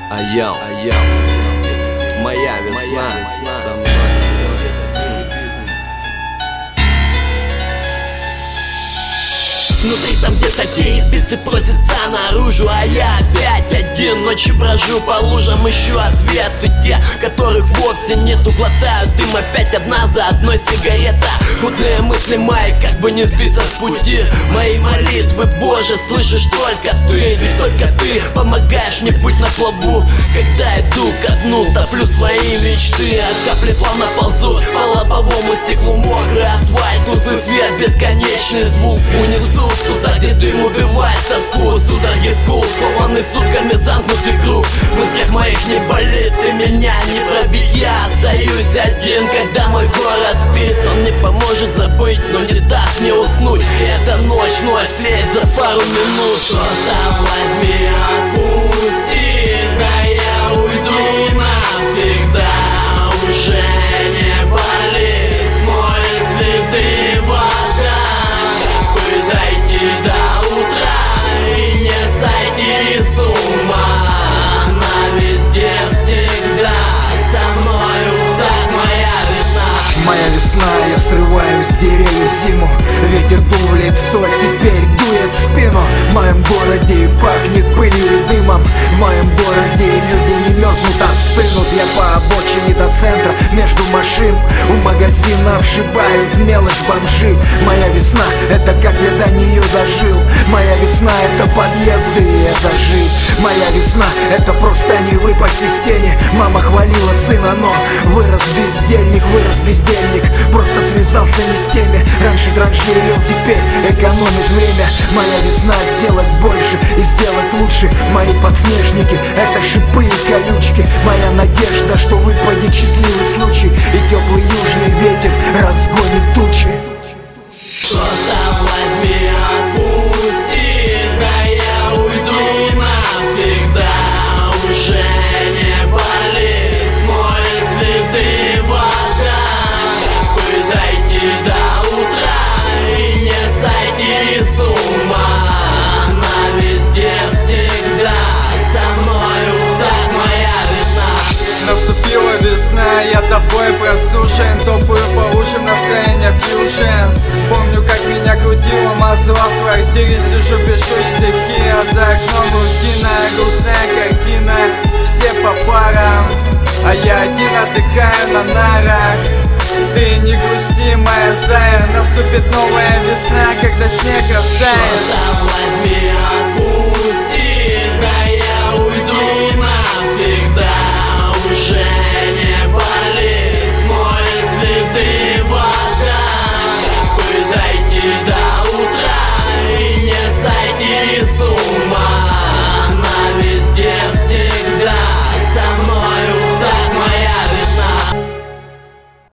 Моя весна со мной. Внутри там где-то гей биты просятся наружу, а я опять один ночью брожу по лужам, ищу ответы. Те, которых вовсе нету, глотают дым опять одна за одной сигарета. Мутные мысли мои, как бы не сбиться с пути. Мои молитвы, Боже, слышишь только ты. Ведь только ты помогаешь мне быть на плаву. Когда иду ко дну, топлю свои мечты. А капли плавно ползут по лобовому стеклу. Мокрый асфальт, тусклый свет, бесконечный звук. Унесу туда, где дым убивает тоску. Судороги скул, скованы сутками замкнутый круг. В мыслях моих не болит, и меня не пробить. Я остаюсь один, когда мой город спит. Он не поможет забыть, но не даст мне уснуть. И эта ночь слеет за пару минут. Просто возьми, отпусти, да я уйду навсегда. Уже не болит, смоет следы вода. Как бы дойти до утра и не сойти с ума. Она везде всегда со мною, так моя весна. Моя весна, я срываю с деревьев зиму. Ветер дул в лицо, теперь дует в спину. В моем городе пахнет пылью и дымом. В моем городе люди не мерзнут, а стынут. Я по обочине до центра, между машин. У магазина обшибают мелочь бомжи. Моя весна, это как я до нее дожил. Моя весна, это подъезды и этажи. Моя весна, это просто не выпасть из тени. Мама хвалила сына, но вырос бездельник. Просто связался не с теми. Раньше транжирил, теперь экономит время. Моя весна, сделать больше и сделать лучше. Мои подснежники, это шипы и колючки. Моя надежда, что выпадет счастливый случай, и теплый южный ветер разгонит тучи. Просто возьми, отпусти, да я уйду навсегда. Уже не болит, смоет следы вода. Как бы дойти до утра и не сойти с ума. Она везде всегда со мною, так моя весна. Наступила весна, я тобой простужен. Топаю по ушам, настроение фьюжен. Помню, как меня крутило масло в квартире. Сижу, пишу стихи, а за окном